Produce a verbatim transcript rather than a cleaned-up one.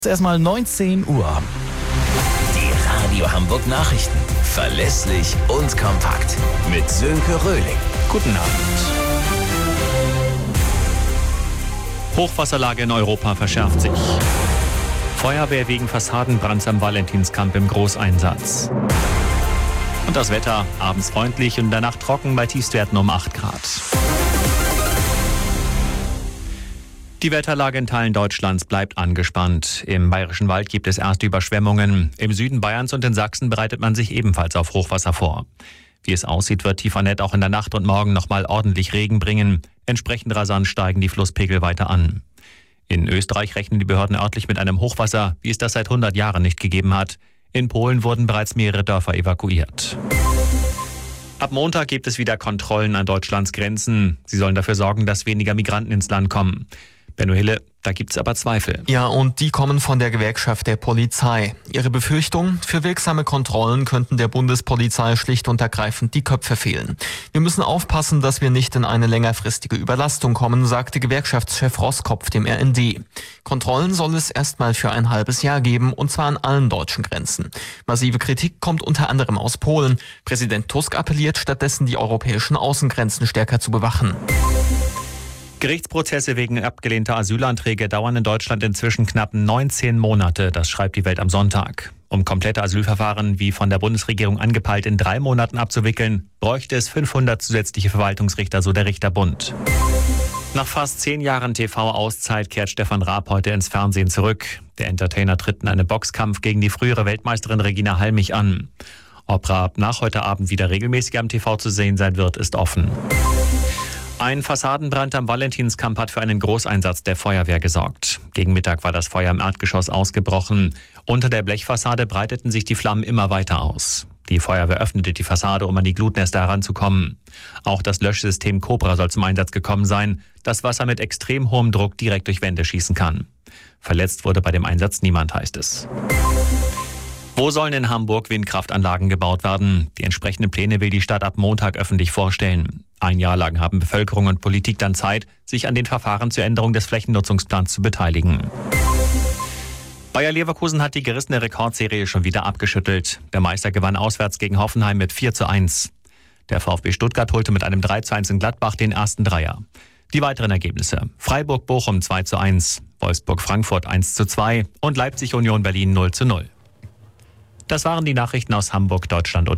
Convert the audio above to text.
Erstmal neunzehn Uhr. Die Radio Hamburg Nachrichten. Verlässlich und kompakt. Mit Sönke Röhling. Guten Abend. Hochwasserlage in Europa verschärft sich. Feuerwehr wegen Fassadenbrands am Valentinskamp im Großeinsatz. Und das Wetter, abends freundlich und in der Nacht trocken bei Tiefstwerten um acht Grad. Die Wetterlage in Teilen Deutschlands bleibt angespannt. Im Bayerischen Wald gibt es erste Überschwemmungen. Im Süden Bayerns und in Sachsen bereitet man sich ebenfalls auf Hochwasser vor. Wie es aussieht, wird Tiefernett auch in der Nacht und morgen nochmal ordentlich Regen bringen. Entsprechend rasant steigen die Flusspegel weiter an. In Österreich rechnen die Behörden örtlich mit einem Hochwasser, wie es das seit hundert Jahren nicht gegeben hat. In Polen wurden bereits mehrere Dörfer evakuiert. Ab Montag gibt es wieder Kontrollen an Deutschlands Grenzen. Sie sollen dafür sorgen, dass weniger Migranten ins Land kommen. Benno Hille, da gibt's aber Zweifel. Ja, und die kommen von der Gewerkschaft der Polizei. Ihre Befürchtung, für wirksame Kontrollen könnten der Bundespolizei schlicht und ergreifend die Köpfe fehlen. Wir müssen aufpassen, dass wir nicht in eine längerfristige Überlastung kommen, sagte Gewerkschaftschef Roskopf dem R N D. Kontrollen soll es erstmal für ein halbes Jahr geben, und zwar an allen deutschen Grenzen. Massive Kritik kommt unter anderem aus Polen. Präsident Tusk appelliert stattdessen, die europäischen Außengrenzen stärker zu bewachen. Gerichtsprozesse wegen abgelehnter Asylanträge dauern in Deutschland inzwischen knapp neunzehn Monate, das schreibt die Welt am Sonntag. Um komplette Asylverfahren wie von der Bundesregierung angepeilt in drei Monaten abzuwickeln, bräuchte es fünfhundert zusätzliche Verwaltungsrichter, so der Richterbund. Nach fast zehn Jahren T V-Auszeit kehrt Stefan Raab heute ins Fernsehen zurück. Der Entertainer tritt in einen Boxkampf gegen die frühere Weltmeisterin Regina Halmich an. Ob Raab nach heute Abend wieder regelmäßig am T V zu sehen sein wird, ist offen. Ein Fassadenbrand am Valentinskamp hat für einen Großeinsatz der Feuerwehr gesorgt. Gegen Mittag war das Feuer im Erdgeschoss ausgebrochen. Unter der Blechfassade breiteten sich die Flammen immer weiter aus. Die Feuerwehr öffnete die Fassade, um an die Glutnester heranzukommen. Auch das Löschsystem Cobra soll zum Einsatz gekommen sein, das Wasser mit extrem hohem Druck direkt durch Wände schießen kann. Verletzt wurde bei dem Einsatz niemand, heißt es. Wo sollen in Hamburg Windkraftanlagen gebaut werden? Die entsprechenden Pläne will die Stadt ab Montag öffentlich vorstellen. Ein Jahr lang haben Bevölkerung und Politik dann Zeit, sich an den Verfahren zur Änderung des Flächennutzungsplans zu beteiligen. Bayer Leverkusen hat die gerissene Rekordserie schon wieder abgeschüttelt. Der Meister gewann auswärts gegen Hoffenheim mit vier zu eins. Der VfB Stuttgart holte mit einem drei zu eins in Gladbach den ersten Dreier. Die weiteren Ergebnisse: Freiburg-Bochum zwei zu eins, Wolfsburg-Frankfurt eins zu zwei und Leipzig-Union Berlin null zu null. Das waren die Nachrichten aus Hamburg, Deutschland und